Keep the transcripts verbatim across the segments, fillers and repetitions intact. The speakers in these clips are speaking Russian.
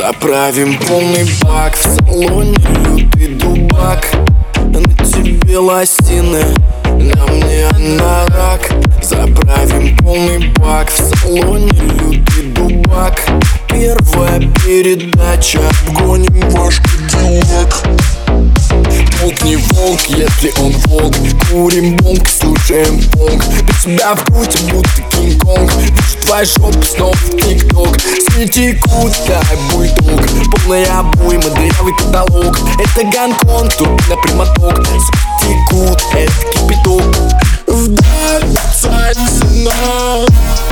Заправим полный бак, в салоне лютый дубак. На тебе лосины, на мне анорак. Заправим полный бак, в салоне лютый дубак. Первая передача, обгоним ваш Кадиллак. Волк не волк, если он волк. Курим бонг, слушаем понг. Без тебя в груди будто Кинг-Конг. Вижу твою жопу снова в ТикТок. Сни текут, дай бульдог. Полная обойма, дырявый каталог. Это Гонконг, турбина прямоток. Суки текут, это кипяток. Вдаль сигнал,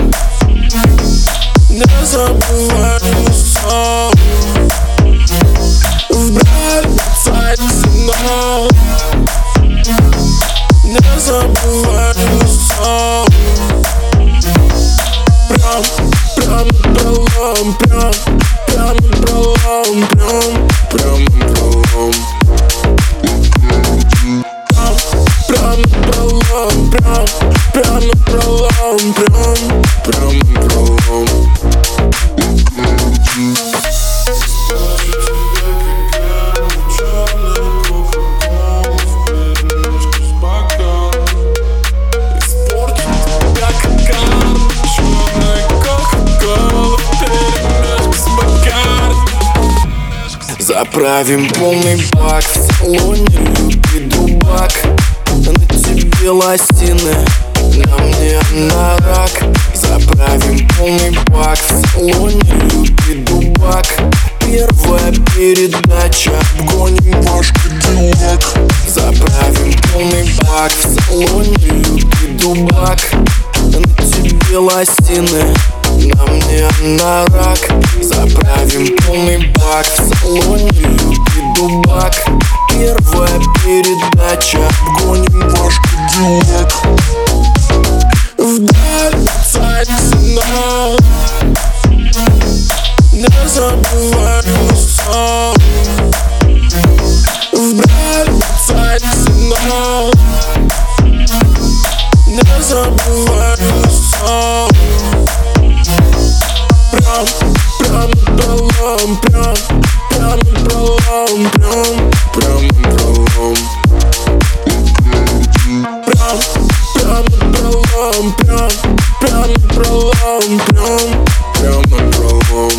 не забывай сон. Вдаль сигнал, не забывай сон. Прям, прям пролом, прям, прям пролом, прям, прям пролом. Прям пролом, прям, прям пролом, прям, прям пролом. Заправим полный бак, в салоне лютый дубак. На тебе лосины, на мне анорак. Заправим полный бак, в салоне лютый дубак. Первая передача, обгоним ваш Кадиллак. Заправим полный бак, в салоне лютый дубак. На тебе лосины, на мне анорак. Заправим полный бак, в салоне лютый дубак. Первая передача, обгоним ваш Кадиллак. Вдаль сигнал, не забывай сон. Вдаль сигнал, не забывай сон. Прям, прям пролом, прям, прям пролом, прям, прям пролом. Прям, прям пролом, прям, прям пролом, прям, прям пролом.